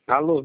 Alô?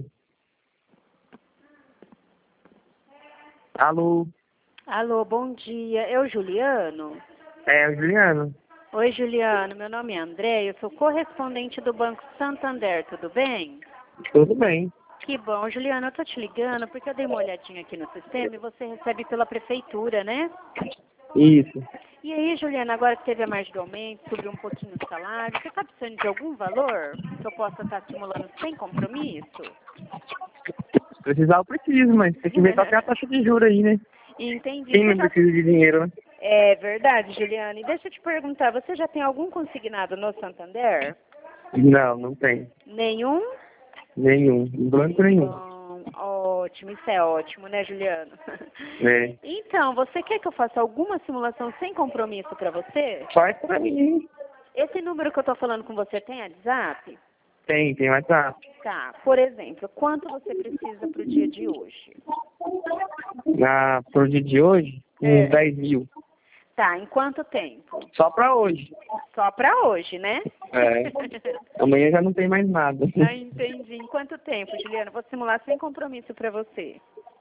Alô? Alô, bom dia. É o Juliano? É o Juliano. Oi, Juliano. Meu nome é André. Eu sou correspondente do Banco Santander. Tudo bem? Tudo bem. Que bom. Juliano, eu tô te ligando porque eu dei uma olhadinha aqui no sistema e você recebe pela prefeitura, né? Isso. E aí, Juliano, agora que teve a margem do aumento, subiu um pouquinho o salário, você está precisando de algum valor que eu possa estar simulando sem compromisso? Se precisar, eu preciso, mas tem que ver qual que é a taxa de juros aí, né? Entendi. Quem Você não já... precisa de dinheiro, né? É verdade, Juliano. E deixa eu te perguntar, você já tem algum consignado no Santander? Não, não tem. Nenhum? Nenhum. Em branco nenhum. Bom, ótimo, isso é ótimo, né, Juliano? É. Então, você quer que eu faça alguma simulação sem compromisso para você? Faz pra mim. Esse número que eu tô falando com você tem WhatsApp? Tem WhatsApp. Tá, por exemplo, quanto você precisa para o dia de hoje? Pro dia de hoje, uns 10 mil. Tá, em quanto tempo? Só pra hoje. Só para hoje, né? É. Amanhã já não tem mais nada. Ah, entendi. Em quanto tempo, Juliana? Vou simular sem compromisso para você.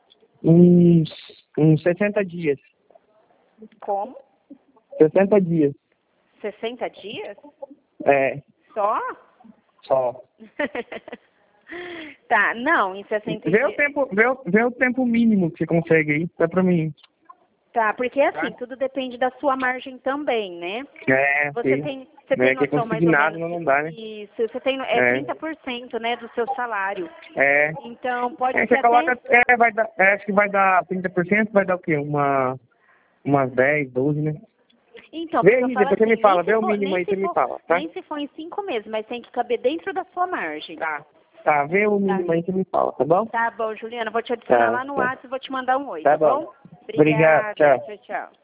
Uns 60 dias. Como? 60 dias. 60 dias? É. Só? Só. Tá, não, em 60 Vê o dias. tempo, vê o tempo mínimo que você consegue aí, dá pra mim. Tá, porque assim, tudo depende da sua margem também, né? Você Sim. tem Que noção mais ou consignado menos não dá, né? isso, você tem 30%, né, do seu salário. É. Então, pode ser Você até coloca, vai dar, acho que vai dar 30%, vai dar o quê? Umas 10, 12, né? Então, Vê porque eu aí, falo depois você assim, me fala, vê o mínimo aí, você me fala, tá? nem se for em 5 meses, mas tem que caber dentro da sua margem. Tá, vê o mínimo aí, você me fala, tá bom? Tá bom, Juliana, vou te adicionar lá no Tá. WhatsApp e vou te mandar um oi, Tá tá bom. bom? Obrigado, Obrigada, tchau. tchau, tchau.